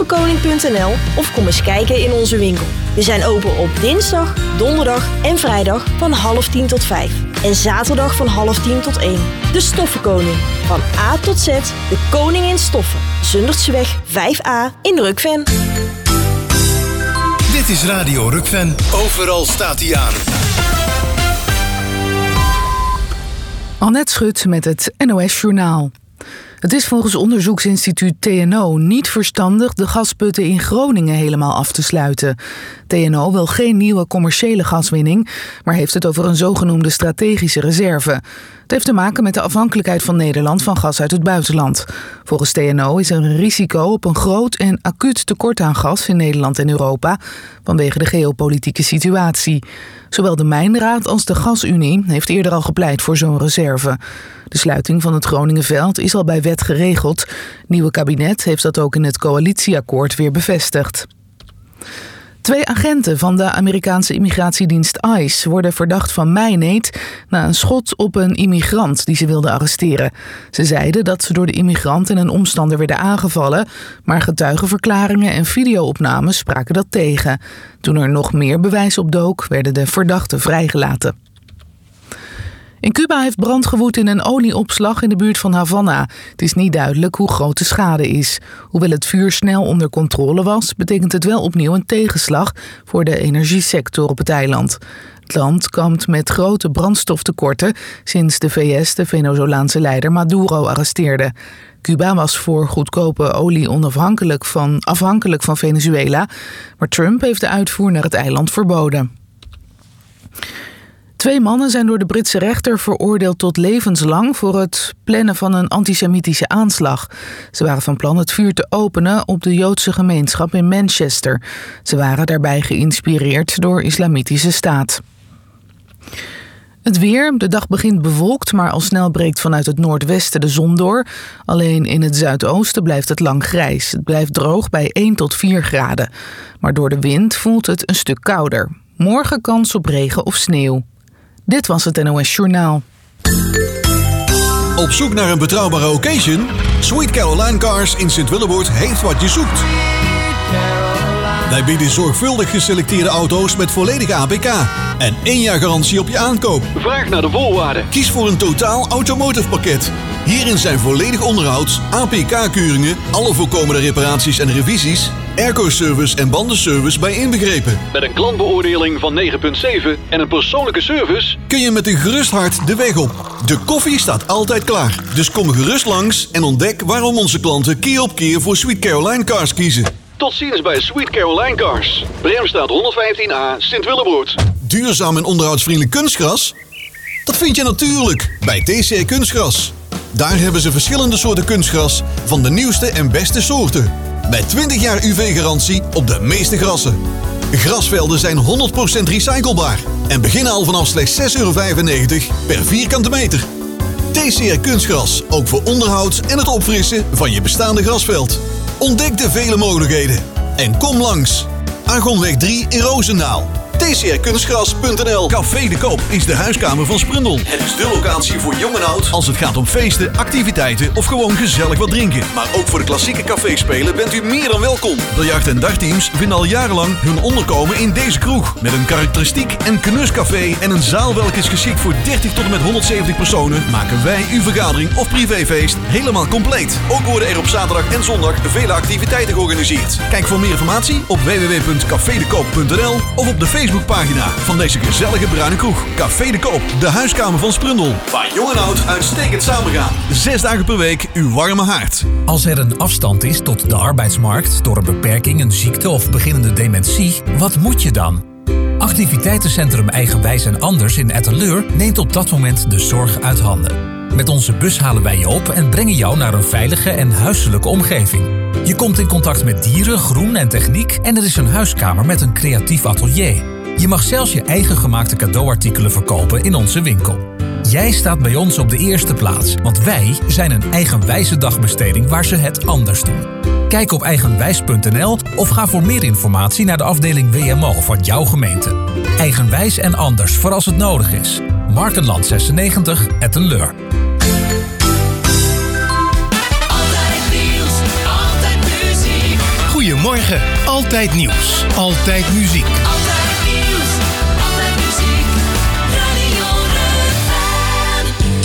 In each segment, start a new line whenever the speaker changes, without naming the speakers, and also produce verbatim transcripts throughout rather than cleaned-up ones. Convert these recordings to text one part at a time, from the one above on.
stoffenkoning punt n l of kom eens kijken in onze winkel. We zijn open op dinsdag, donderdag en vrijdag van half tien tot vijf. En zaterdag van half tien tot één. De Stoffenkoning. Van A tot Z, de koning in stoffen. Zundertseweg vijf A in Rukven.
Dit is Radio Rukven. Overal staat hij aan.
Annette Schut met het N O S Journaal. Het is volgens onderzoeksinstituut T N O niet verstandig de gasputten in Groningen helemaal af te sluiten. T N O wil geen nieuwe commerciële gaswinning, maar heeft het over een zogenoemde strategische reserve. Het heeft te maken met de afhankelijkheid van Nederland van gas uit het buitenland. Volgens T N O is er een risico op een groot en acuut tekort aan gas in Nederland en Europa vanwege de geopolitieke situatie. Zowel de Mijnraad als de Gasunie heeft eerder al gepleit voor zo'n reserve. De sluiting van het Groningenveld is al bij wet geregeld. Het nieuwe kabinet heeft dat ook in het coalitieakkoord weer bevestigd. Twee agenten van de Amerikaanse immigratiedienst ICE worden verdacht van mijneet na een schot op een immigrant die ze wilden arresteren. Ze zeiden dat ze door de immigrant en een omstander werden aangevallen, maar getuigenverklaringen en videoopnames spraken dat tegen. Toen er nog meer bewijs opdook, werden de verdachten vrijgelaten. In Cuba heeft brand gewoed in een olieopslag in de buurt van Havana. Het is niet duidelijk hoe groot de schade is. Hoewel het vuur snel onder controle was, betekent het wel opnieuw een tegenslag voor de energiesector op het eiland. Het land kampt met grote brandstoftekorten sinds de V S de Venezolaanse leider Maduro arresteerde. Cuba was voor goedkope olie onafhankelijk van, afhankelijk van Venezuela, maar Trump heeft de uitvoer naar het eiland verboden. Twee mannen zijn door de Britse rechter veroordeeld tot levenslang voor het plannen van een antisemitische aanslag. Ze waren van plan het vuur te openen op de Joodse gemeenschap in Manchester. Ze waren daarbij geïnspireerd door Islamitische Staat. Het weer. De dag begint bewolkt, maar al snel breekt vanuit het noordwesten de zon door. Alleen in het zuidoosten blijft het lang grijs. Het blijft droog bij één tot vier graden. Maar door de wind voelt het een stuk kouder. Morgen kans op regen of sneeuw. Dit was het N O S Journaal.
Op zoek naar een betrouwbare occasion? Sweet Caroline Cars in Sint-Willeboord heeft wat je zoekt. Wij bieden zorgvuldig geselecteerde auto's met volledige A P K en één jaar garantie op je aankoop. Vraag naar de voorwaarden. Kies voor een totaal automotive pakket. Hierin zijn volledig onderhoud, A P K-keuringen, alle voorkomende reparaties en revisies, airco-service en bandenservice bij inbegrepen. Met een klantbeoordeling van negen komma zeven en een persoonlijke service kun je met een gerust hart de weg op. De koffie staat altijd klaar, dus kom gerust langs en ontdek waarom onze klanten keer op keer voor Sweet Caroline Cars kiezen. Tot ziens bij Sweet Caroline Cars. Bremstraat honderdvijftien A, Sint-Willeboord. Duurzaam en onderhoudsvriendelijk kunstgras? Dat vind je natuurlijk bij T C R Kunstgras. Daar hebben ze verschillende soorten kunstgras van de nieuwste en beste soorten. Met twintig jaar U V-garantie op de meeste grassen. Grasvelden zijn honderd procent recyclebaar en beginnen al vanaf slechts zes euro vijfennegentig per vierkante meter. T C R Kunstgras, ook voor onderhoud en het opfrissen van je bestaande grasveld. Ontdek de vele mogelijkheden en kom langs. Argonweg drie in Roosendaal. T C R kunstgras punt n l. Café de Koop is de huiskamer van Sprundel. Het is de locatie voor jong en oud als het gaat om feesten, activiteiten of gewoon gezellig wat drinken. Maar ook voor de klassieke caféspelen bent u meer dan welkom. Biljart- en dartteams vinden al jarenlang hun onderkomen in deze kroeg. Met een karakteristiek en knuscafé en een zaal welke is geschikt voor dertig tot en met honderdzeventig personen, maken wij uw vergadering of privéfeest helemaal compleet. Ook worden er op zaterdag en zondag vele activiteiten georganiseerd. Kijk voor meer informatie op w w w punt café de koop punt n l of op de Facebookpagina van deze gezellige bruine kroeg. Café de Koop, de huiskamer van Sprundel. Waar jong en oud uitstekend samengaan. Zes dagen per week uw warme haard.
Als er een afstand is tot de arbeidsmarkt door een beperking, een ziekte of beginnende dementie, wat moet je dan? Activiteitencentrum Eigenwijs en Anders in Etteleur neemt op dat moment de zorg uit handen. Met onze bus halen wij je op en brengen jou naar een veilige en huiselijke omgeving. Je komt in contact met dieren, groen en techniek en er is een huiskamer met een creatief atelier. Je mag zelfs je eigen gemaakte cadeauartikelen verkopen in onze winkel. Jij staat bij ons op de eerste plaats, want wij zijn een eigenwijze dagbesteding waar ze het anders doen. Kijk op eigenwijs punt n l of ga voor meer informatie naar de afdeling W M O van jouw gemeente. Eigenwijs en Anders voor als het nodig is. Markenland zesennegentig, Etteleur.
Goedemorgen, altijd nieuws, altijd muziek.
Altijd nieuws, altijd muziek, Radio Rukven.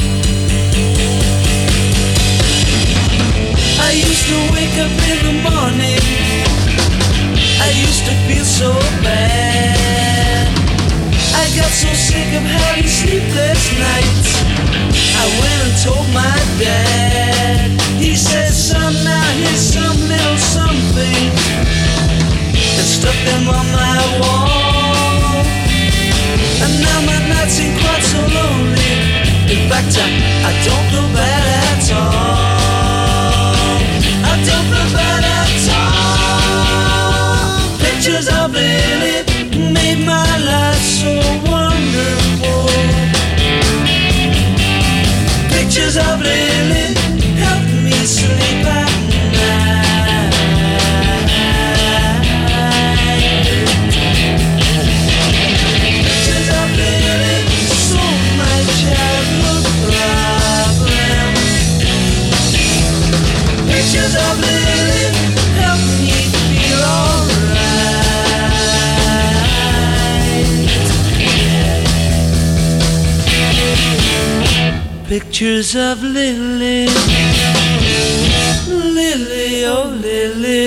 I used to wake up in the morning, I used to feel so bad. I got so sick of having sleepless nights, I went and told my dad. He said, son, now here's some little something, and stuck them on my wall. And now my nights ain't quite so lonely. In fact, I, I don't feel bad at all. I don't feel bad at all. Pictures of Lily made my life so wonderful. Pictures of Lily helped me sleep at night. Pictures of Lily solved my childhood problem. Pictures of Lily helped me feel alright. Pictures of Lily, Lily, oh Lily,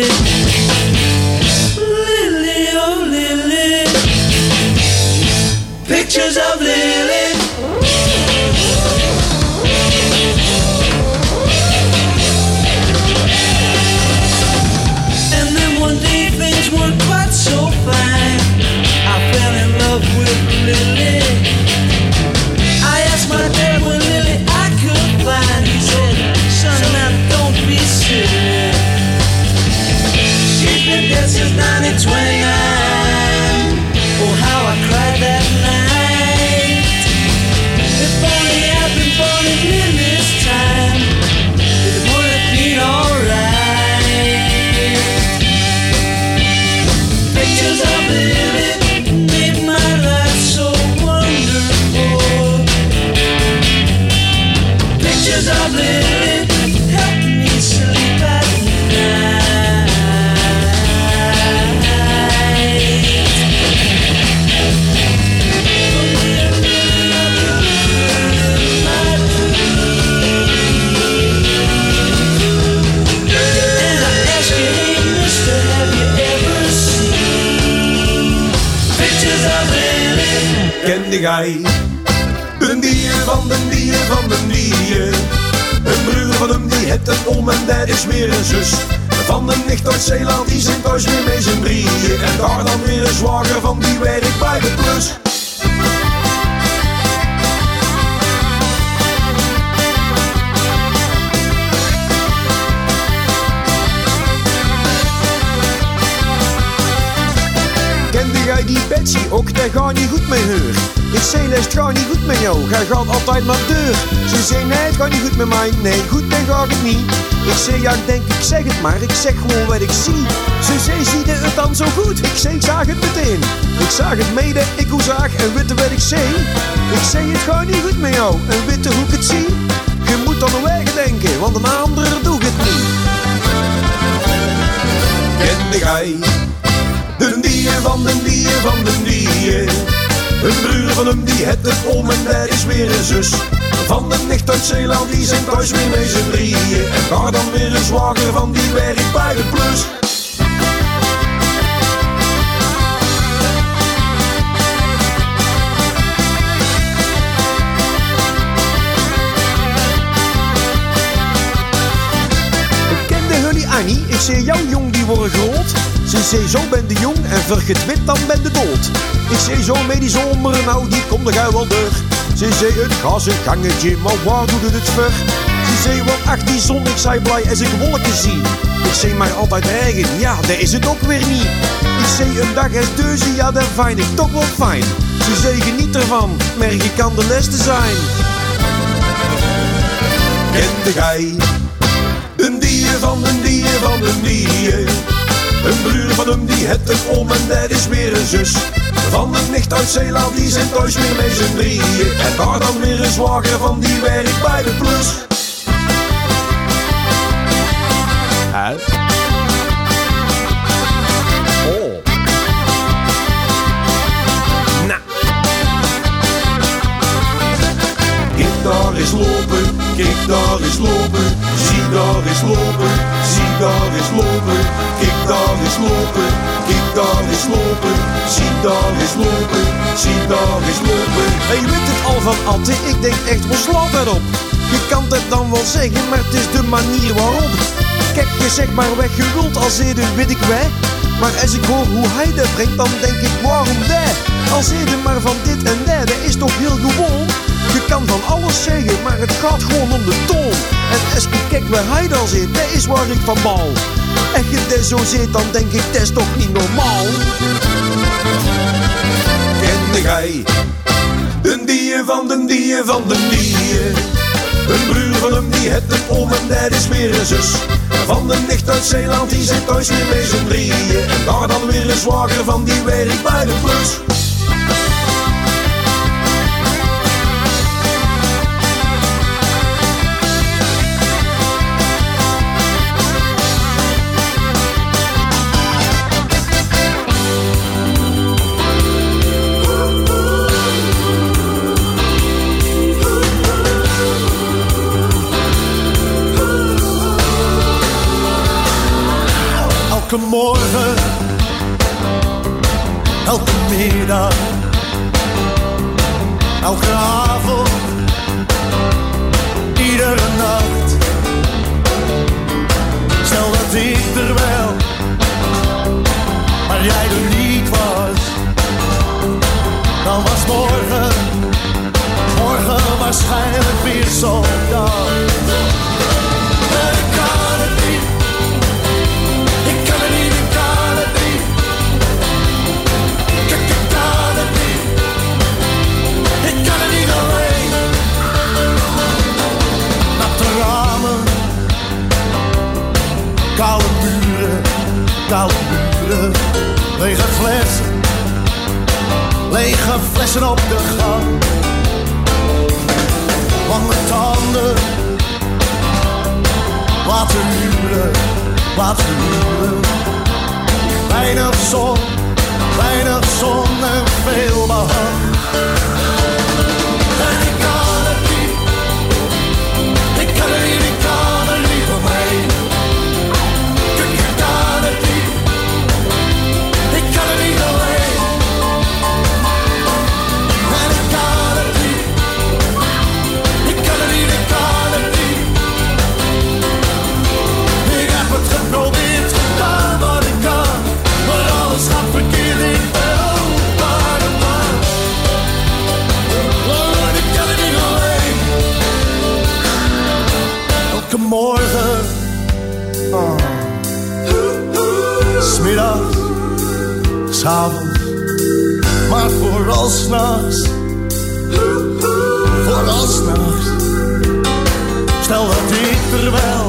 Lily, oh Lily. Pictures of Lily. And then one day things weren't quite so fine. I fell in love with Lily. I asked my dad when Lily I could find. He said, son, now don't be silly. She's been dead since nineteen twenty-nine. Oh, how I cried that night. If only I'd been born in Lily's time, it would have been alright. Pictures of Lily made my life so wonderful. Pictures of Lily help me sleep at night. And I ask you, hey mister, have you ever seen pictures of Lily?
Kende jij een dier van de dier van de dier? Een broer van hem die het een oom en dat is meer een zus. Van de nicht uit Zeeland die zijn thuis weer mee zijn drieën. En daar dan weer een zwager van die werkt bij de plus. Kende jij die Betsy ook? Dat gaat niet goed met haar. Ik zei, het gaat niet goed met jou. Jij gaat altijd naar de deur. Ze zei, nee, het gaat niet goed met mij. Nee, goed, dan gaat het niet. Ik zei, ja, ik denk, ik zeg het maar. Ik zeg gewoon wat ik zie. Ze zei, zie je het dan zo goed? Ik zei, ik zag het meteen. Ik zag het mede, ik hoe zag en witte wat ik zei. Ik zei, het gaat niet goed met jou. En witte hoe ik het zie. Je moet aan de weg denken, want een ander doet het niet. Kende jij de dier van de dier van de dier? Een broer van hem die het een oom en dat is weer een zus. Van de nicht uit Zeeland die zijn thuis weer mee zijn drieën. En daar dan weer een zwager van die werkt bij de plus. Kende jullie Annie? Ik zei, jouw jong die worden groot. Ze zei, zo ben de jong en vergeet wit, dan ben de dood. Ik zei, zo met die zomer, nou die komt er gauw wel door. Ze zei, het gaat zijn gangetje, maar waar doet het het voor? Ze zei, wat ach die zon, ik zei blij als ik wolken zie. Ik zei, maar altijd regen, ja, dat is het ook weer niet. Ik zei, een dag is deuze, ja, dat vind ik toch wel fijn. Ze zei, geniet ervan, merk kan de leste zijn. Kende jij een dier van een dier van een dier? Een broer van hem die het een oom en dat is weer een zus. Van de nicht uit Zeeland die zijn thuis weer mee zijn drieën. En daar dan weer een zwager van die werkt bij de plus. Huh? Kijk daar eens lopen, kijk daar eens lopen. Zie daar eens lopen, zie daar eens lopen. En je weet het al van Atte, ik denk echt, wat slaat erop? Je kan het dan wel zeggen, maar het is de manier waarop. Kijk, je zegt maar weg, je wilt als heden, weet ik wij. Maar als ik hoor hoe hij dat brengt, dan denk ik, waarom dat? Als heden maar van dit en dat, dat is toch heel gewoon? Je kan van alles zeggen, maar het gaat gewoon om de toon. En als ik kijk waar hij dan zit, dat is waar ik van baal. En je dat zo zit, dan denk ik, dat is toch niet normaal? Kende gij de die van de die van de die? Een broer van hem die het een oom en dat is weer een zus. Van de nicht uit Zeeland die zit thuis weer mee z'n drieën. En daar dan weer een zwager van die werkt bij de plus.
Elke morgen, elke middag, elke avond, iedere nacht. Stel dat ik er wel, maar jij er niet was. Dan was morgen, morgen waarschijnlijk weer zo'n dag. En ik kan het niet. Ik kan het niet, ik kan het niet. Ik, ik kan het niet. Ik kan het niet alleen. Natte ramen, koude muren, koude muren. Lege flessen, lege flessen op de gang. Lange tanden, laten huren. Laten huren. Weinig zon, weinig zon en veel behang. En ik kan het niet. Ik kan het niet, ik kan er niet omheen. Ik, ik kan het niet. Ik kan het niet alleen. En ik kan het niet. Ik kan het niet, ik kan het niet. Ik heb het geprobeerd, gedaan wat ik kan, maar alles gaat verkeerd, ik ben opa de man. Oh, ik kan het niet alleen. Elke morgen, oh. 'Smiddags, 's'avonds, maar vooral 's nachts, vooral 's nachts. Stel dat ik er wel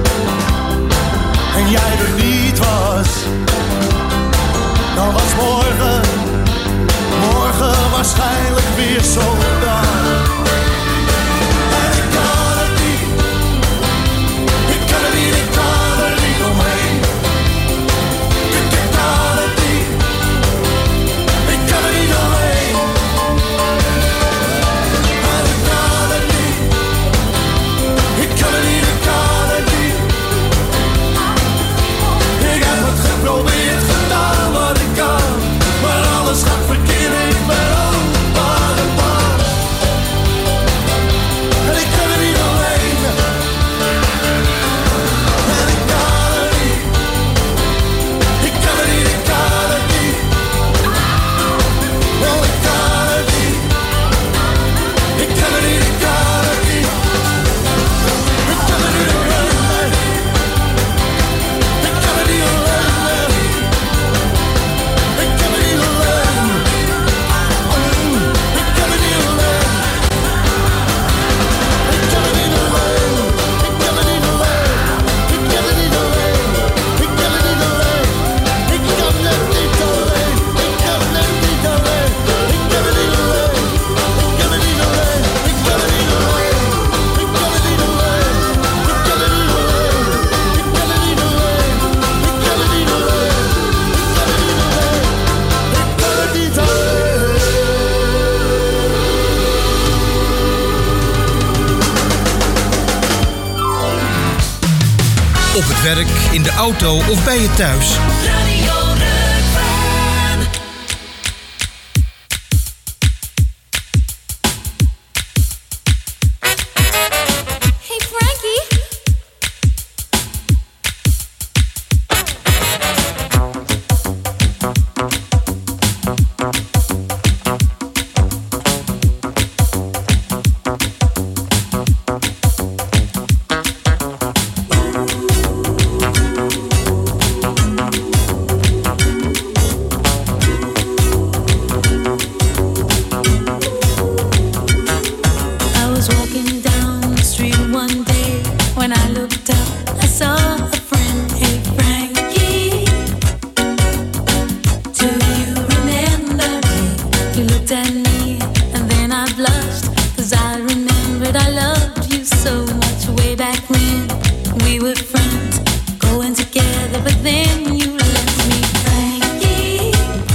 en jij er niet was, dan was morgen, morgen waarschijnlijk weer zo'n dag. En ik kan het niet, ik kan het niet, ik kan er niet omheen. Ik, ik kan het niet, ik kan het niet alleen. En ik kan het niet, ik kan het niet, ik kan het niet.
werk, in de auto of bij je thuis.
Radio Rukven.
Hey Frankie.
I was walking down the street one day. When I looked up, I saw a friend. Hey Frankie, do you remember me? You looked at me and then I blushed, 'cause I remembered I loved you so much way back when we were friends, going together, but then you left me. Frankie,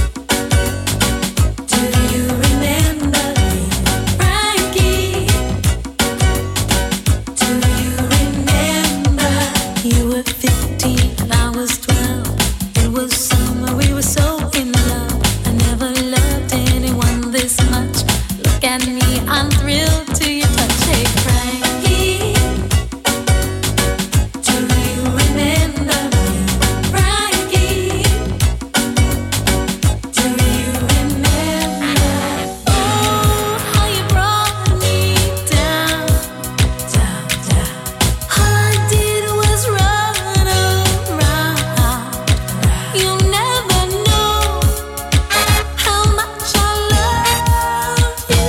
do you remember me? Frankie, do you remember? You were fifteen and I was twelve. It was summer, we were so in love. I never loved anyone this much. Look at me, I'm thrilled to your touch. Hey Frankie, do you remember me? Frankie, do you remember? Oh, how you brought me down, down, down. All I did was run around. You'll never know how much I love you.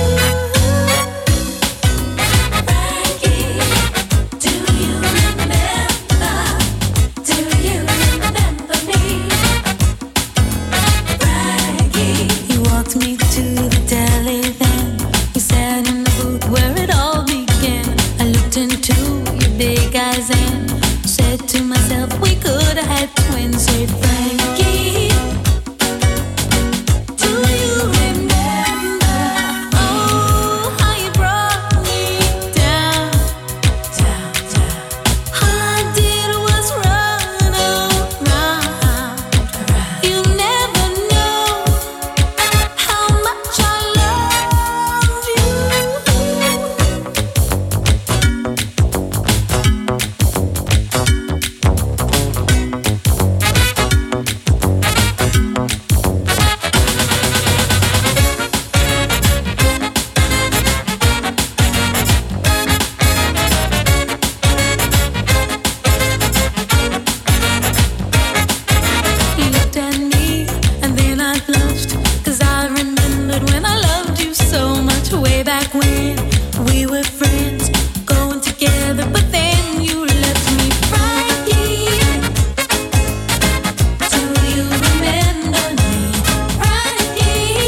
Frankie, do you remember? Do you remember me? Frankie, you walked me to the deli then. You sat in the booth where it all began. I looked into your big eyes and said to myself, we could have had twins. Hey Frankie, do you remember? Oh, how you brought me down, down, down. All I did was run around. You'll never know how much I loved you. You looked at me and then I blushed, 'cause I remembered when I loved you so much way back when we were friends, going together, but then you left me. Frankie, do you remember me? Frankie,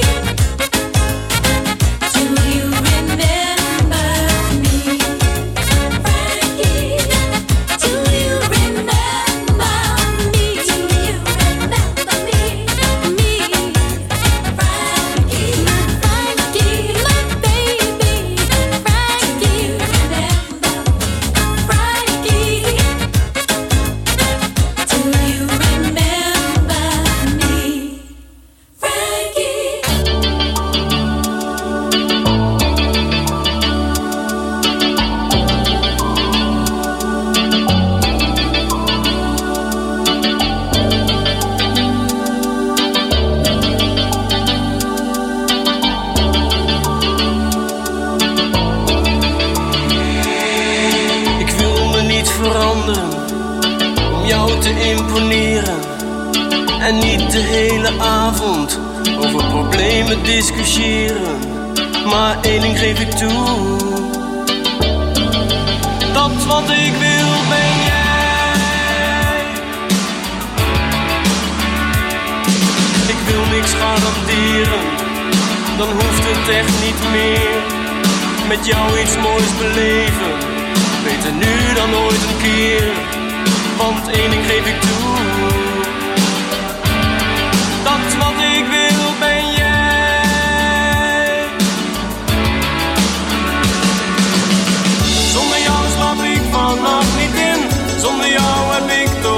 do you remember me? Frankie, do you remember me? Do you remember me? Me, Frankie, Frankie, my baby. Frankie, remember me? Frankie, do you remember me? Frankie.
Ik wil me niet veranderen om jou te imponeren. En niet de hele avond over problemen discussiëren. Maar één ding geef ik toe: dat wat ik wil ben jij. Ik wil niks garanderen, dan hoeft het echt niet meer. Met jou iets moois beleven, beter nu dan ooit een keer. Want één ding geef ik toe: dat wat ik wil ben jij. Zonder jou slaap ik vannacht niet in. Zonder jou heb ik toch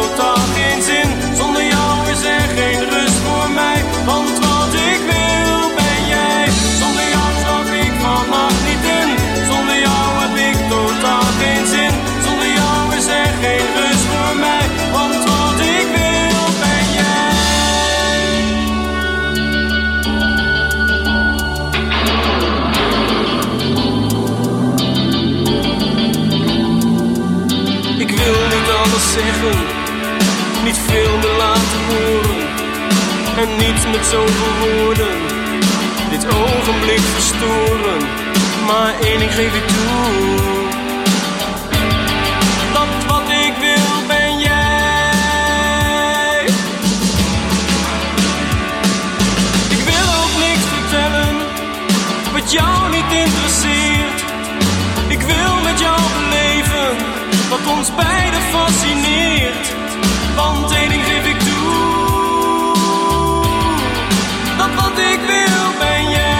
en niets met zoveel woorden dit ogenblik verstoren. Maar één ding geef ik toe, dat wat ik wil ben jij. Ik wil ook niks vertellen wat jou niet interesseert. Ik wil met jou beleven wat ons beiden fascineert. Want één ding geef ik toe, dat wat ik wil ben jij.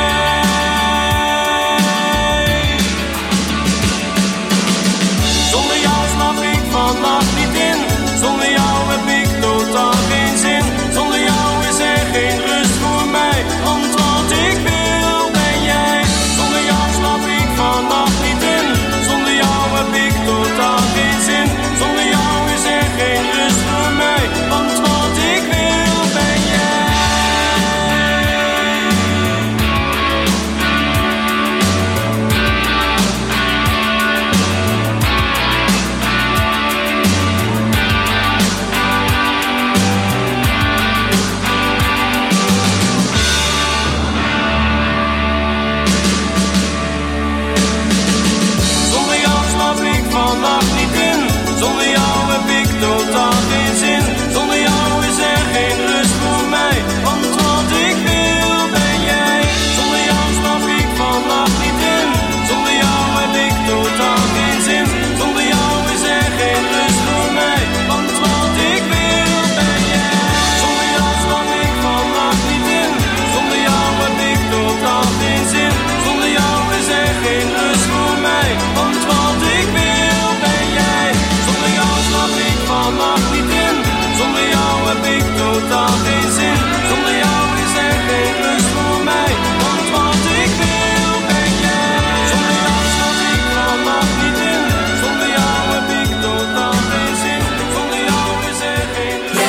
Zonder jou slaap ik vannacht niet in. Zonder jou heb ik totaal geen zin. Zonder jou is er geen rust voor mij. Want wat ik wil ben jij. Zonder jou slaap ik vannacht niet in. Zonder jou heb ik totaal geen zin. Zonder jou is er geen rust voor mij. Want wat ik wil ben jij. Zonder jou slaap ik vannacht niet in. Zonder jou heb ik totaal geen zin. Zonder jou is er geen rust voor mij. Want wat ik wil ben jij. Zonder jou slaap ik vannacht niet in. Zonder jou heb ik totaal geen zin. Zonder jou is er geen rust voor mij. Want wat ik wil ben jij. Zonder jou slaap ik vannacht niet in. Zonder jou heb ik totaal geen zin. Zonder jou is er geen rust voor mij. Want wat ik wil ben jij. Zonder jou slaap ik vannacht niet in. Zonder jou heb ik totaal geen zin. Zonder jou is er geen rust voor mij. Want wat ik wil ben jij. Zonder jou slaap ik vannacht niet in. Zonder jou heb ik totaal geen zin. Zonder jou is er geen rust.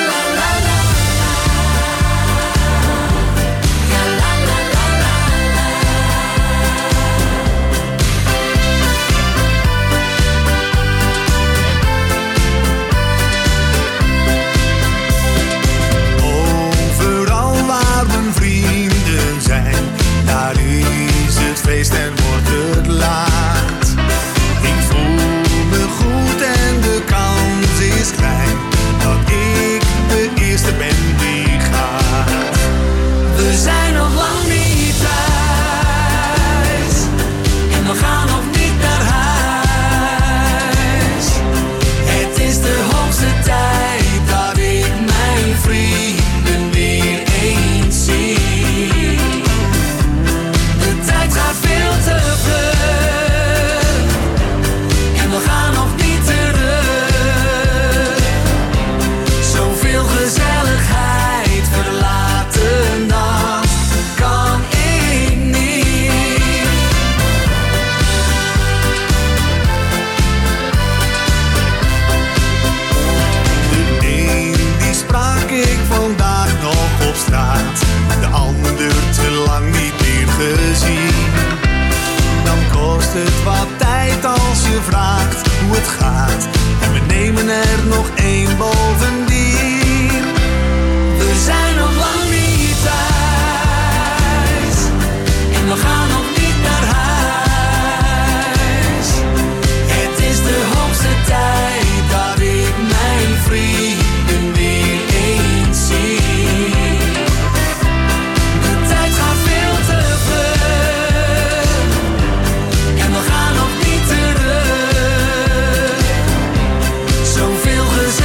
Overal waar mijn vrienden zijn, daar is het feest en wordt het laat. Ik voel me goed en de kans is klein dat ik de eerste ben die gaat. We zijn nog lang niet thuis en we gaan nog niet naar huis. Het is de hoogste tijd dat ik mijn vrienden weer eens zie. De tijd gaat veel te vlug en we gaan nog niet terug. Zoveel gezelligheid verlaten, dat kan ik niet. De een die sprak ik vandaag nog op straat, de ander te lang niet meer gezien. Dan kost het wat tijd als je vraagt hoe het gaat, en we nemen er nog één bovendien. We zijn nog lang niet thuis en we gaan nog niet naar huis. Het is de hoogste tijd dat ik mijn vrienden weer eens zie. De tijd gaat veel te vlug en we gaan nog niet terug. Zoveel gezelligheid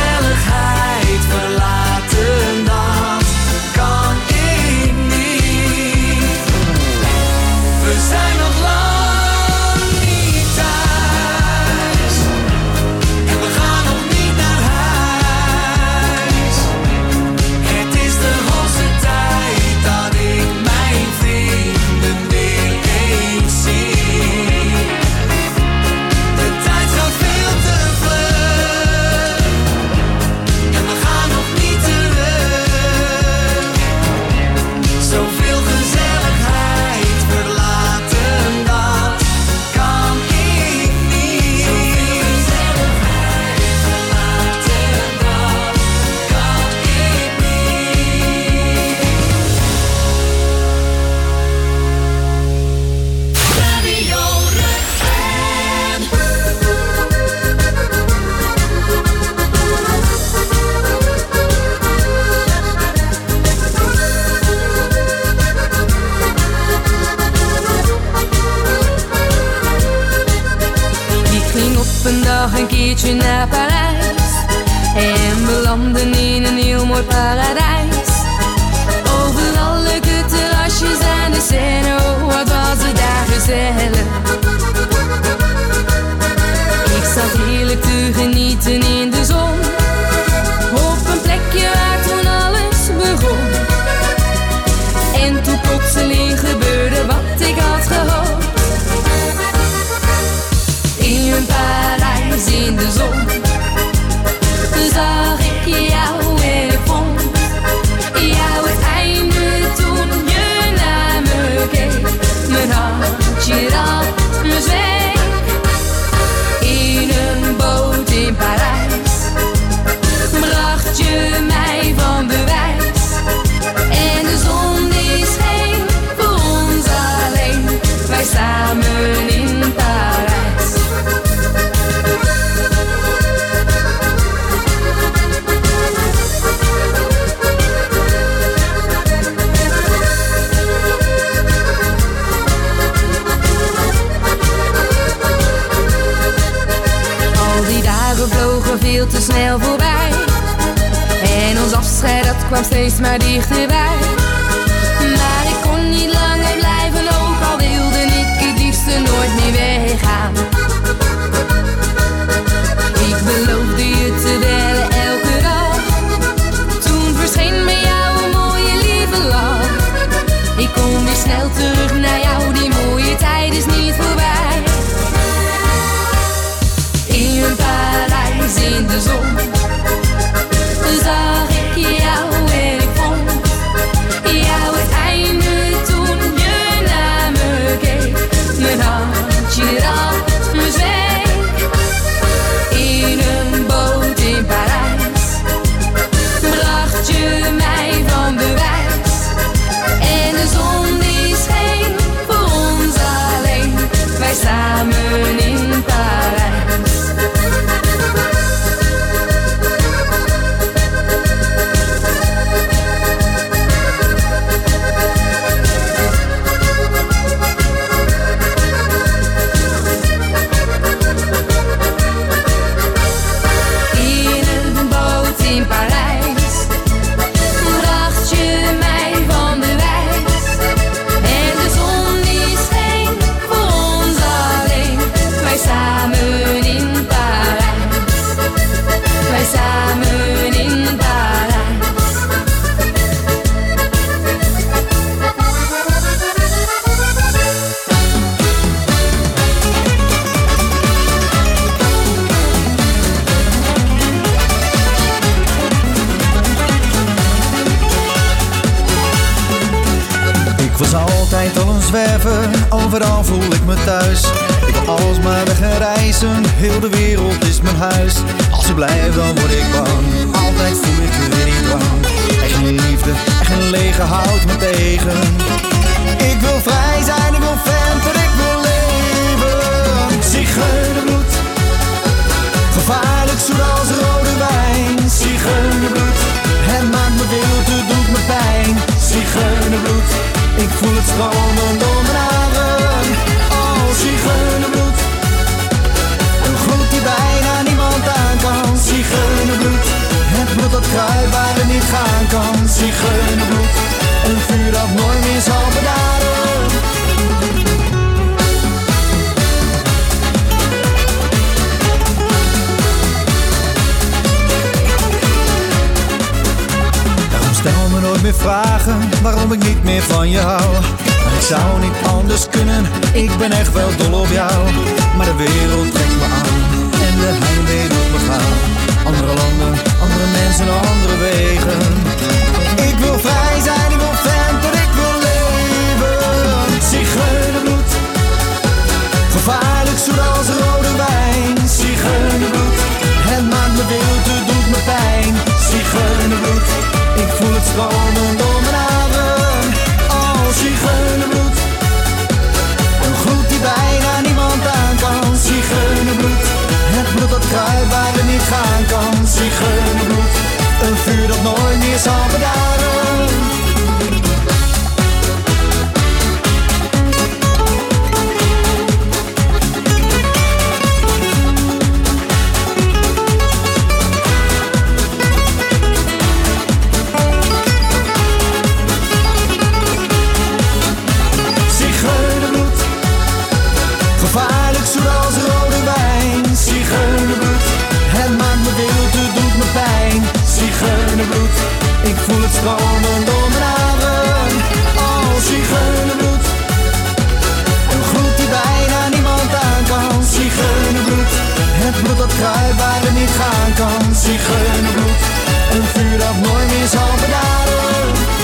mooi paradijs. Overal leuke terrasjes en de scène, oh, wat was het daar gezellig. Ik zat heerlijk te genieten in de zon, op een plekje waar toen alles begon. En toen plotseling gebeurde wat ik had gehoopt. In een paradijs in de zon zag ik jou en ik vond jou het einde toen je naar me keek. Mijn hartje dat me zweeg. In een boot in Parijs bracht je mij van de wijs. En de zon die scheen voor ons alleen, wij samen in Parijs. We vlogen veel te snel voorbij en ons afscheid dat kwam steeds maar dichterbij. Maar ik kon niet langer blijven, ook al wilde ik het liefste nooit meer weggaan. Ik beloofde je te bellen elke dag, toen verscheen met jou een mooie lieve lach. Ik kom weer snel terug naar jou, die mooie tijd is niet voorbij. In een paradijs in de zon zag ik jou en ik vond jou het einde toen je naar me keek. Mijn hartje dat me zweeg. In een boot in Parijs bracht je mij van de wijs. En de zon die scheen voor ons alleen, wij samen in Parijs.
Zwerven, overal voel ik me thuis. Ik wil alles maar weg en reizen, heel de wereld is mijn huis. Als ik blijf dan word ik bang, altijd voel ik weer die drang. Echt geen liefde, echt geen lege houdt me tegen. Ik wil vrij zijn, ik wil venter, ik wil leven. Zigeunerbloed, gevaarlijk zoet als rode wijn. Zigeunerbloed, het maakt me wild, het doet me pijn. Zigeunerbloed, ik voel het stromen door mijn aderen. Oh, zigeunerbloed, een gloed die bijna niemand aan kan. Zigeunerbloed, het bloed dat kruipt waar het niet gaan kan. Zigeunerbloed, een vuur dat nooit meer zal bedaren. Stel me nooit meer vragen waarom ik niet meer van je hou. Maar ik zou niet anders kunnen, ik ben echt wel dol op jou. Maar de wereld trekt me aan en de heimwee doet me gaan. Andere landen, andere mensen, andere wegen. Ik wil vrij zijn, ik wil venter, ik wil leven. Zigeunerbloed, gevaarlijk zoet als rode wijn. Zigeunerbloed, het maakt me wild, het doet me pijn. Zigeunerbloed, ik voel het stromen door mijn aderen. Oh, zigeunerbloed, een gloed die bijna niemand aan kan. Zigeunerbloed, het bloed dat kruipt waar het niet gaan kan. Zigeunerbloed, een vuur dat nooit meer zal bedaren. komen door mijn aderen. Oh, zigeunerbloed. Een gloed die bijna niemand aan kan. Zigeunerbloed. Het bloed dat kruipt waar het niet gaan kan. Zigeunerbloed. Een vuur dat nooit meer zal bedaren.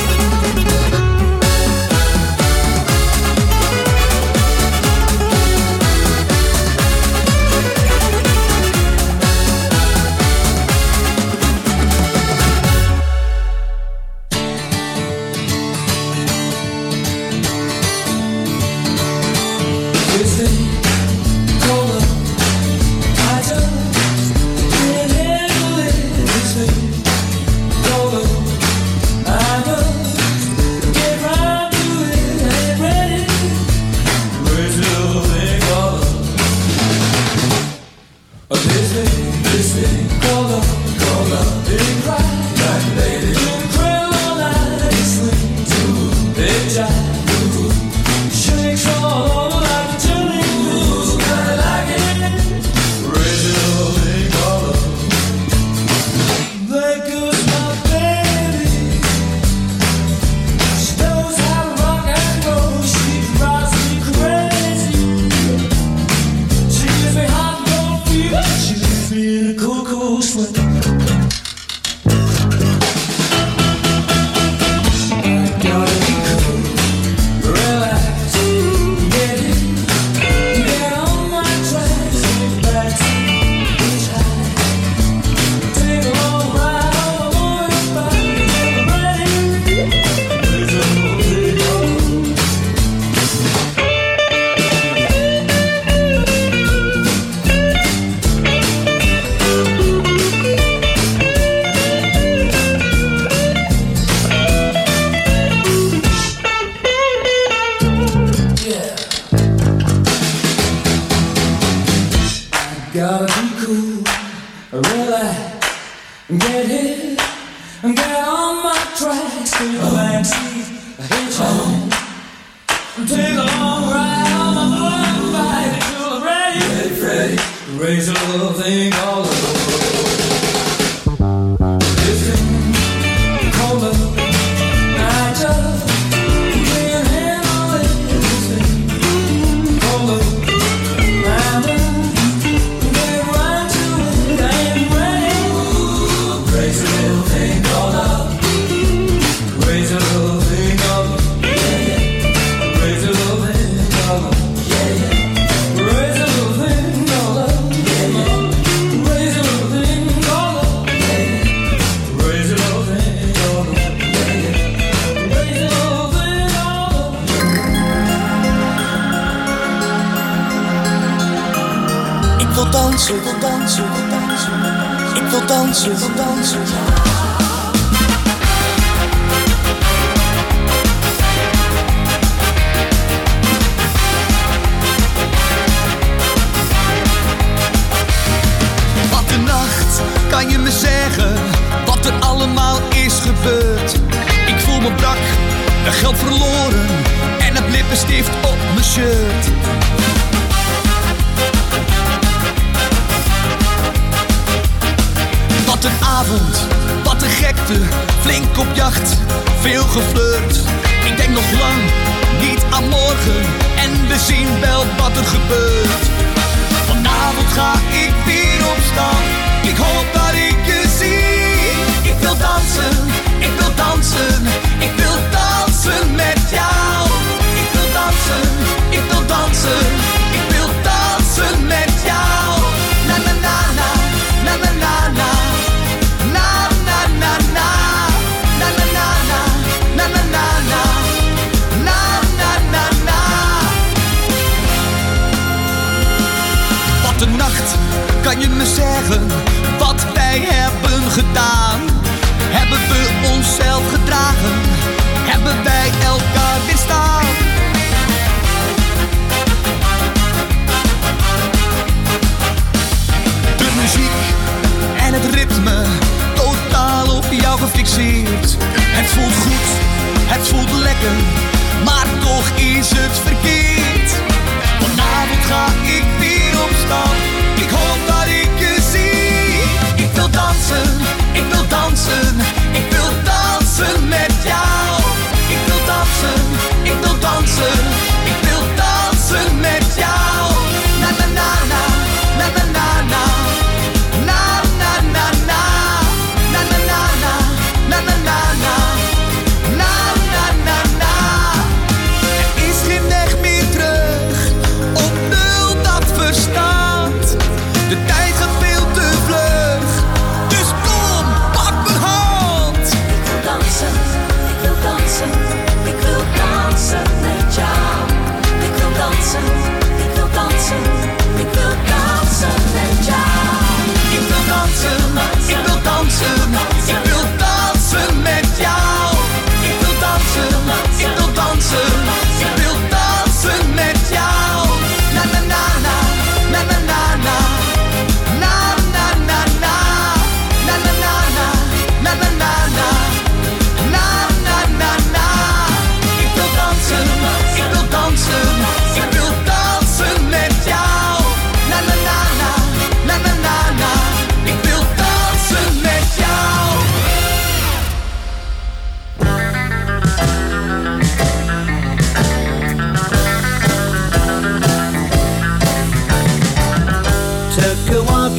Kan je me zeggen wat wij hebben gedaan? Hebben we onszelf gedragen?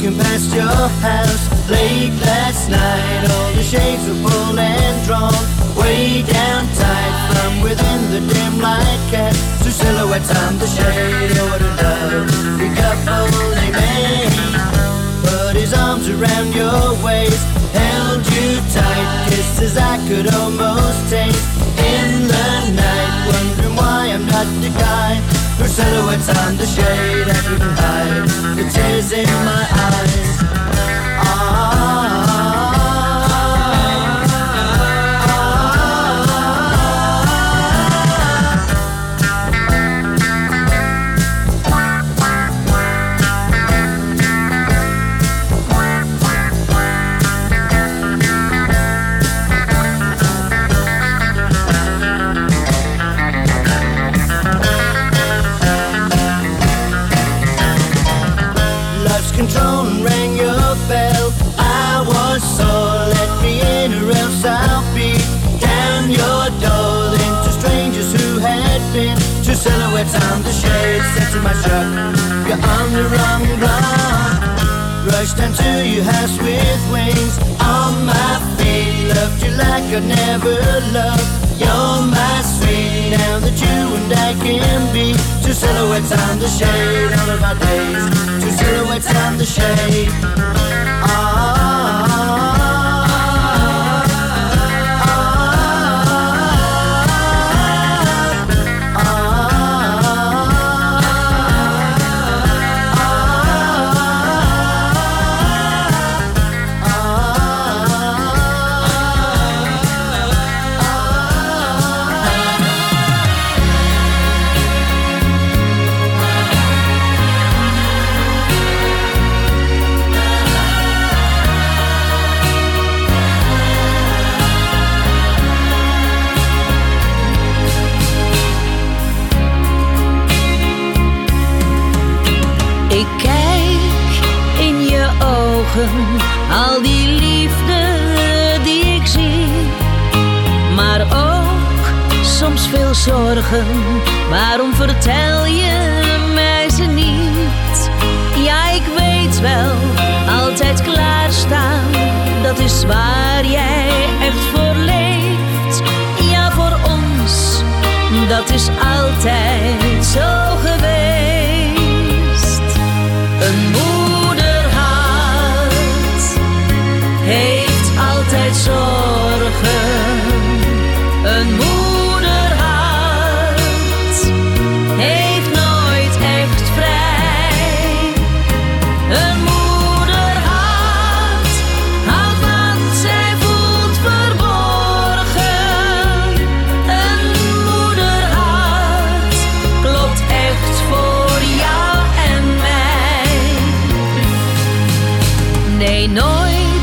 walking past your house late last night. All the shades were pulled and drawn way down tight. From within the dim light cast two silhouettes on the shade. What a lovely couple they made. Put his arms around your waist, held you tight, kisses I could almost taste. In the night, wondering why I'm not the guy whose silhouettes on the shade I couldn't hide. The tears in my eyes. Control and rang your bell. I was sore, let me in or else I'll be down your door. Then two strangers who had been two silhouettes on the shade said to my truck, you're on the wrong block. Rushed down to your house with wings on my feet. Loved you like I never loved. You're my sweet. Now that you and I can be two silhouettes on the shade all of our days. Two silhouettes on the shade.
Al die liefde die ik zie, maar ook soms veel zorgen. Waarom vertel je mij ze niet? Ja, ik weet wel, altijd klaarstaan, dat is waar jij echt voor leeft. Ja, voor ons, dat is altijd zo geweest. Een heeft altijd zorgen. Een moederhart heeft nooit echt vrij. Een moederhart houdt wat zij voelt verborgen. Een moederhart klopt echt voor jou en mij. Nee, nooit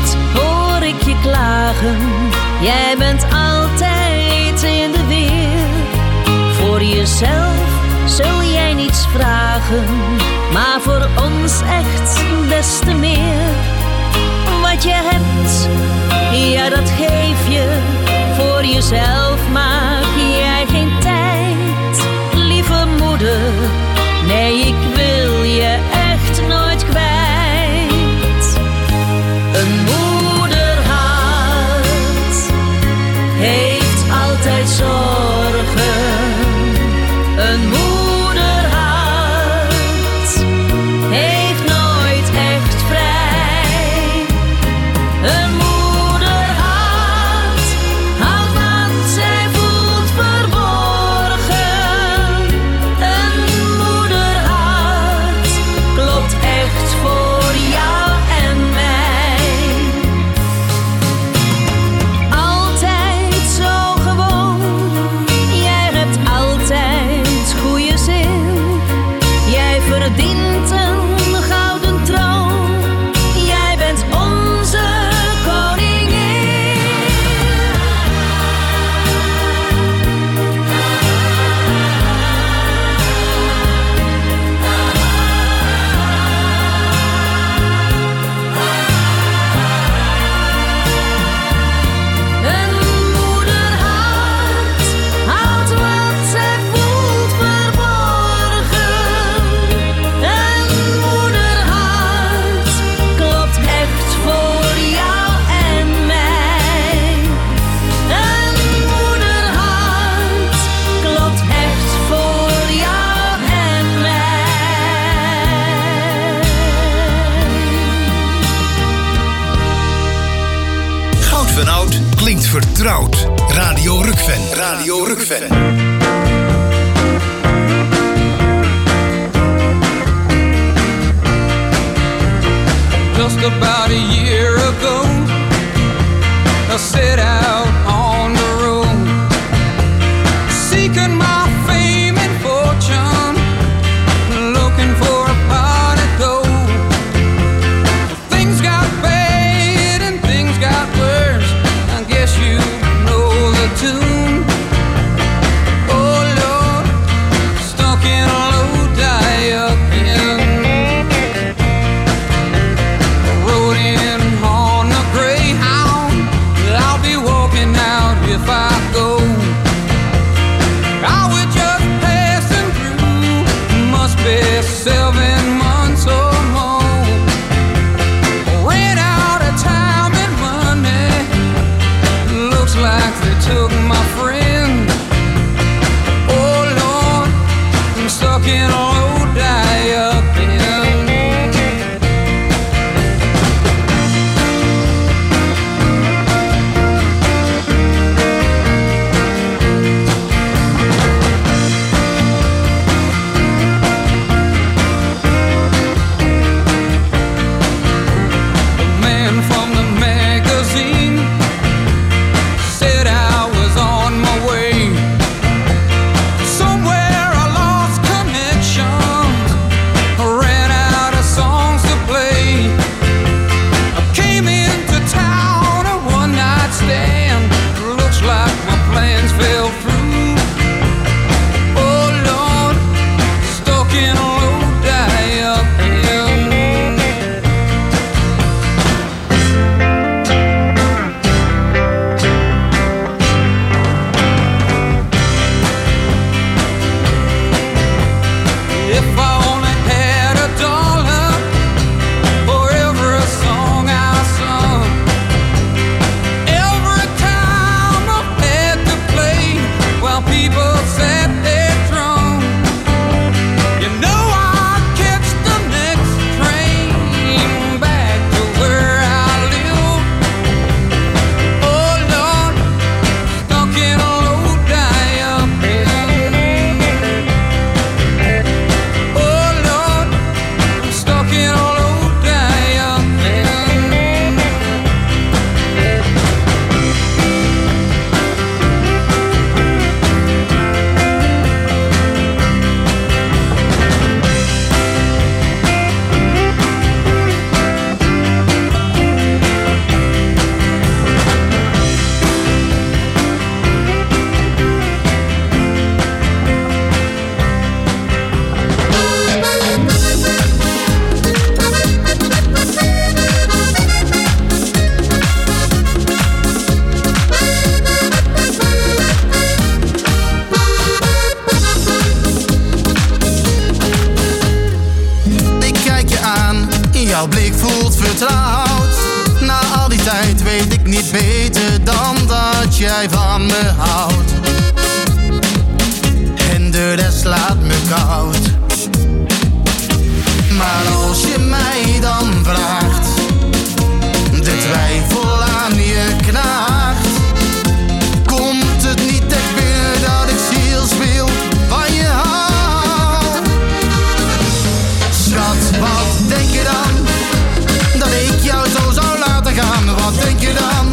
klagen. Jij bent altijd in de weer. Voor jezelf zul jij niets vragen, maar voor ons echt des te meer. Wat je hebt, ja dat geef je. Voor jezelf maak jij geen tijd. Lieve moeder, nee ik wil je echt nooit kwijt. Een moeder heeft altijd zorgen. Een moederhart heeft nooit echt vrij. Een moederhart houdt wat zij
Vertrouwd. Radio Rukven. Radio Rukven.
Just about a year ago, I set out on the road, seeking my fame and fortune, looking for a pot of gold. Things got bad and things got worse, I guess you know the tune. Oh Lord, stuck in a low die-up inn. Rode in on a Greyhound, I'll be walking out if I go. I was just passing through, must be seven months or more. Ran out of time and money, looks like they took my friend. Oh Lord, I'm stuck in a low die-up inn. Man from the magazine said I was on my way. Somewhere I lost connections, I ran out of songs to play. I came into town a one night stand, looks like my plans fell through. Oh Lord, stuck in a low die-up inn. If I only had a dollar for every song I sung, every time I had to play while people sat there drunk, you know I'd catch the next train back to where I live. Oh Lord, stuck in a low die-up inn. Oh Lord, I'm stuck in a low die-up inn.
Ik kijk je aan, jouw blik voelt vertrouwd. Na al die tijd weet ik niet beter dan dat jij van me houdt. En de rest laat me koud. Maar als je mij dan vraagt, de twijfel aan je knaagt, komt het niet echt binnen dat ik zielsveel van je hou. Schat, wat denk je dan? Dat ik jou zo zou laten gaan, wat denk je dan?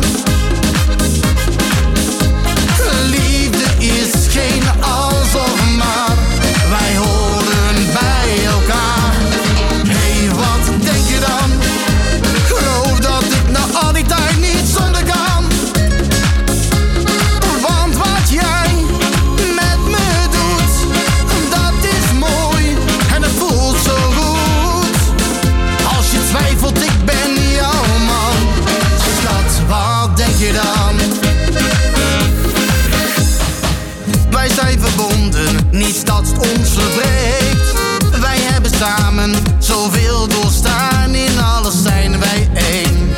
Liefde is geen alsof, maar wij horen bij elkaar. Hey, wat denk je dan? Geloof dat ik na al die tijd niet zonder kan. Want wat jij met me doet, dat is mooi en het voelt zo goed. Als je twijfelt, ik ben jouw man. Schat, wat denk je dan? Wij zijn verbonden, niets dat ons verbreekt. Wij hebben samen zoveel doorstaan, in alles zijn wij één.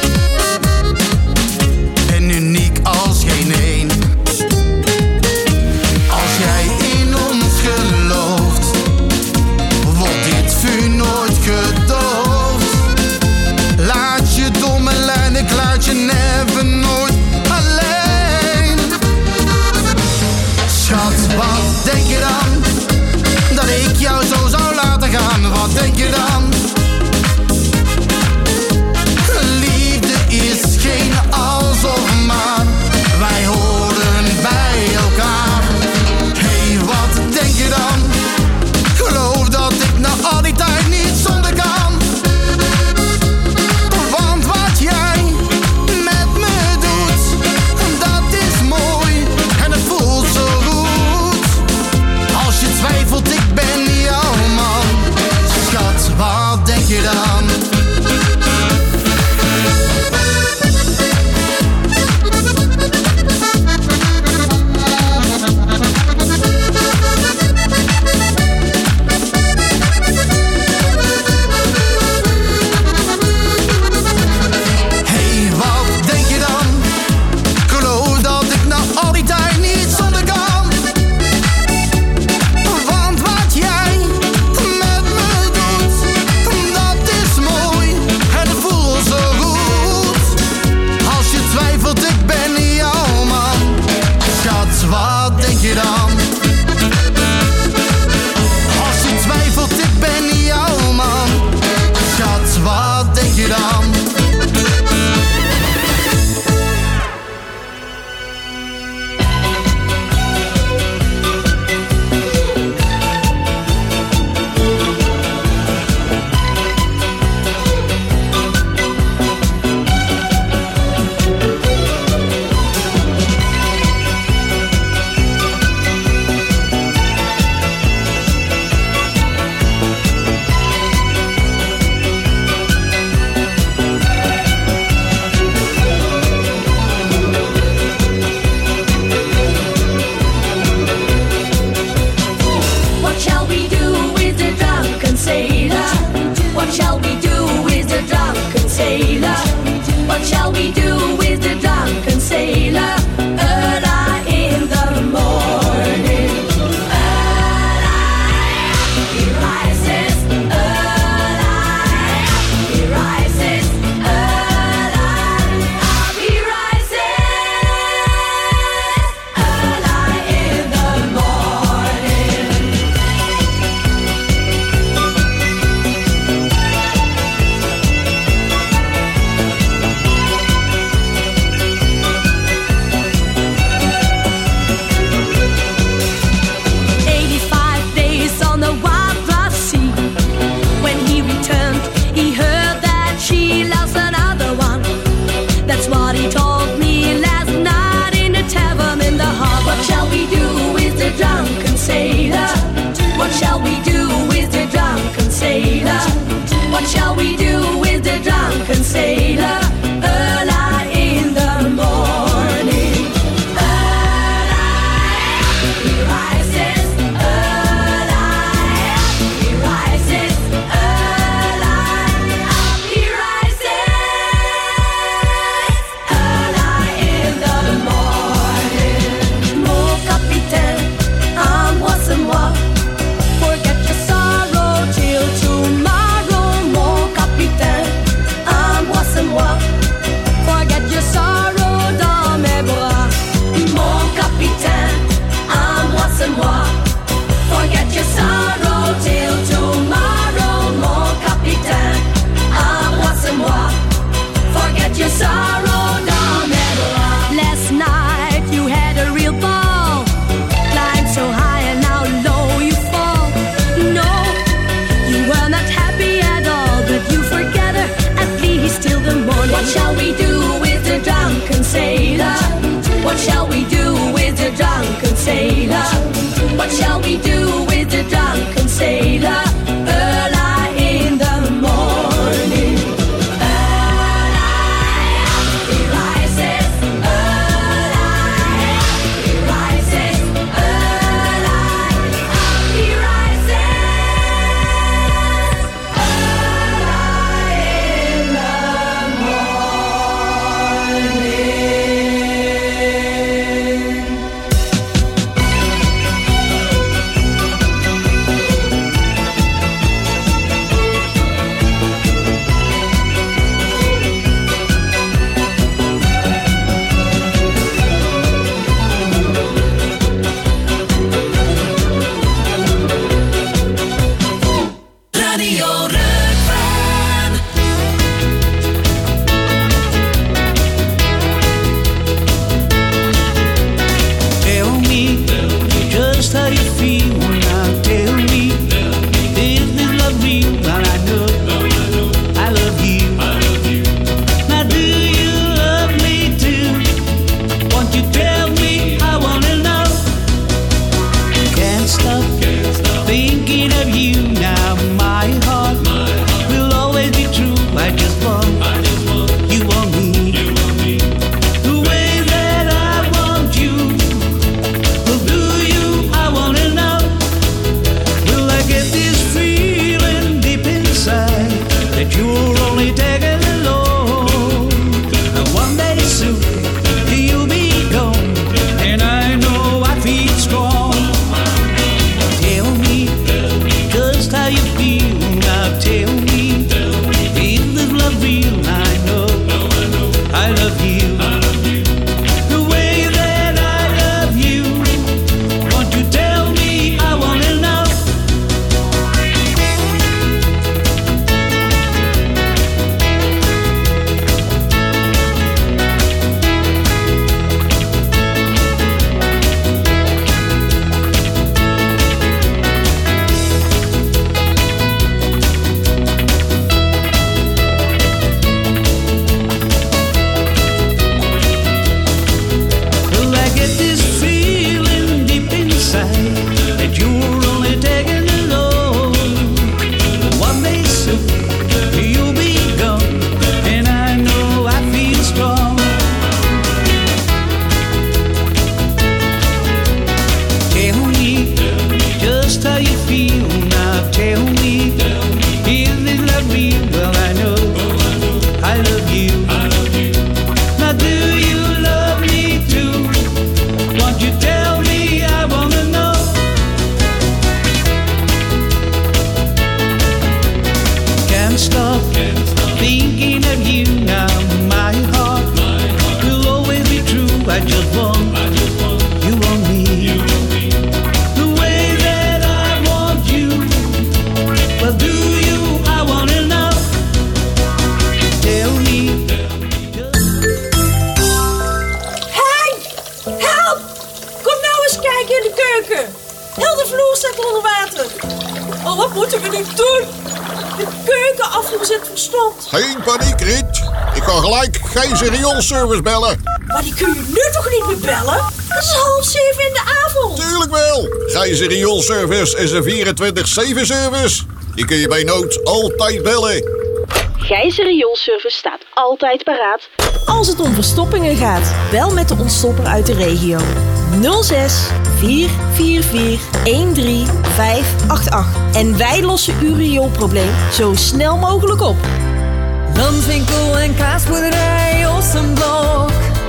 En uniek als geen één. Als jij in ons gelooft, wordt dit vuur nooit gedoofd. Laat je domme lijn, ik laat je never nooit alleen.
buiten. Oh, wat moeten we nu doen? De keukenafval zit verstopt.
Geen paniek, Riet. Ik kan gelijk Gijzer rioolservice bellen.
Maar die kun je nu toch niet meer bellen? Het is half zeven in de avond.
Tuurlijk wel. Gijzer rioolservice is een vierentwintig zeven service. Die kun je bij nood altijd bellen.
Gijzer rioolservice staat altijd paraat als het om verstoppingen gaat. Bel met de ontstopper uit de regio. nul zes vier vier vier een drie vijf acht acht. En wij lossen uw rioolprobleem zo snel mogelijk op.
Landwinkel en kaasboerderij Ossenblok.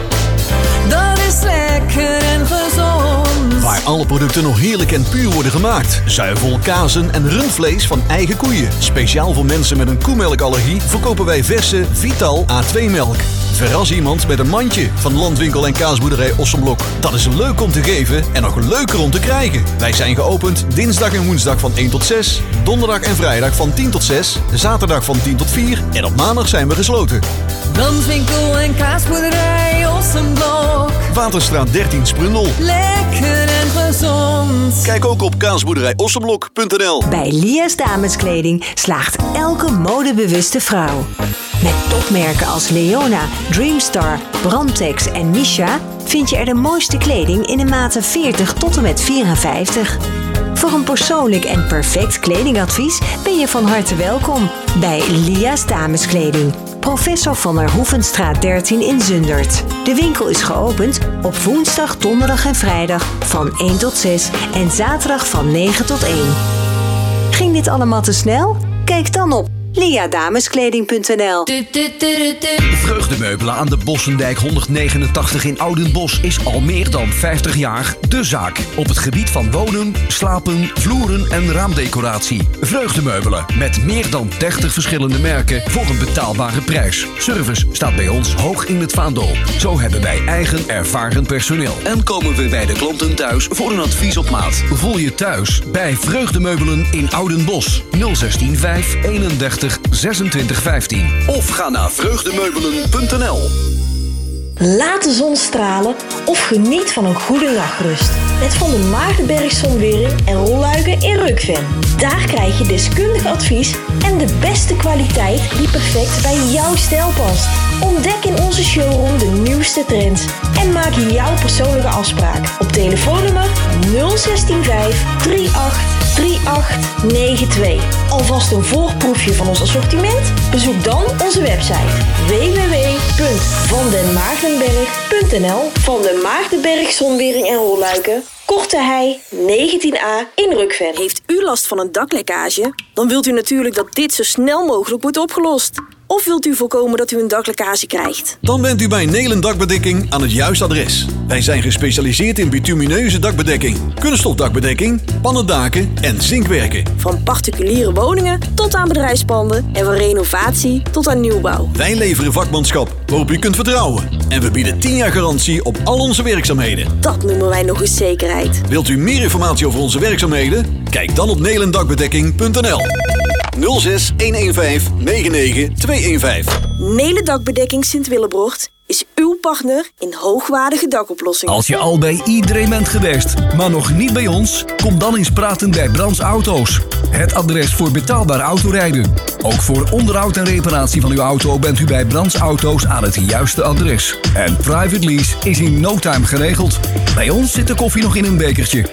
Dat is lekker en gezond.
Waar alle producten nog heerlijk en puur worden gemaakt. Zuivel, kazen en rundvlees van eigen koeien. Speciaal voor mensen met een koemelkallergie verkopen wij verse Vital A twee melk. Verras iemand met een mandje van Landwinkel en kaasboerderij Ossenblok. Dat is leuk om te geven en nog leuker om te krijgen. Wij zijn geopend dinsdag en woensdag van één tot zes. Donderdag en vrijdag van tien tot zes. Zaterdag van tien tot vier. En op maandag zijn we gesloten.
Landwinkel en kaasboerderij Ossenblok.
Waterstraat dertien Sprundel.
Lekker en gezond.
Kijk ook op kaasboerderij ossenblok punt n l.
Bij Lia's Dameskleding slaagt elke modebewuste vrouw. Met topmerken als Leona, Dreamstar, Brandtex en Misha vind je er de mooiste kleding in de maten veertig tot en met vierenvijftig. Voor een persoonlijk en perfect kledingadvies ben je van harte welkom bij Lia's Dameskleding. Professor van der Hoevenstraat dertien in Zundert. De winkel is geopend op woensdag, donderdag en vrijdag van één tot zes en zaterdag van negen tot één. Ging dit allemaal te snel? Kijk dan op lia dameskleding punt n l.
Vreugdemeubelen aan de Bossendijk honderdnegenentachtig in Oudenbosch is al meer dan vijftig jaar de zaak. Op het gebied van wonen, slapen, vloeren en raamdecoratie. Vreugdemeubelen met meer dan dertig verschillende merken voor een betaalbare prijs. Service staat bij ons hoog in het vaandel. Zo hebben wij eigen ervaren personeel. En komen we bij de klanten thuis voor een advies op maat. Voel je thuis bij Vreugdemeubelen in Oudenbosch. nul zestien vijf eenendertig zesentwintig vijftien. Of ga naar vreugdemeubelen punt n l.
Laat de zon stralen of geniet van een goede nachtrust. Met Van der Maagdenberg Zonwering en rolluiken in Rukven. Daar krijg je deskundig advies en de beste kwaliteit die perfect bij jouw stijl past. Ontdek in onze showroom de nieuwste trends en maak jouw persoonlijke afspraak op telefoonnummer nul zestien vijf drieëndertig acht negen twee. Alvast een voorproefje van ons assortiment? Bezoek dan onze website w w w punt van den maagdenberg punt n l. Van den Maagdenberg Zonwering en rolluiken. Korte Hei negentien a in Rukven. Heeft u last van een daklekkage? Dan wilt u natuurlijk dat dit zo snel mogelijk wordt opgelost. Of wilt u voorkomen dat u een daklekkage krijgt?
Dan bent u bij Nelen Dakbedekking aan het juiste adres. Wij zijn gespecialiseerd in bitumineuze dakbedekking, kunststofdakbedekking, pannendaken en zinkwerken.
Van particuliere woningen tot aan bedrijfspanden en van renovatie tot aan nieuwbouw.
Wij leveren vakmanschap waarop u kunt vertrouwen. En we bieden tien jaar garantie op al onze werkzaamheden.
Dat noemen wij nog eens zekerheid.
Wilt u meer informatie over onze werkzaamheden? Kijk dan op nelen dakbedekking punt n l. nul zes een een vijf negen negen twee een vijf.
Nelen Dakbedekking Sint-Willebrocht is uw partner in hoogwaardige dakoplossingen.
Als je al bij iedereen bent geweest, maar nog niet bij ons, kom dan eens praten bij Brands Auto's. Het adres voor betaalbaar autorijden. Ook voor onderhoud en reparatie van uw auto bent u bij Brands Auto's aan het juiste adres. En private lease is in no time geregeld. Bij ons zit de koffie nog in een bekertje.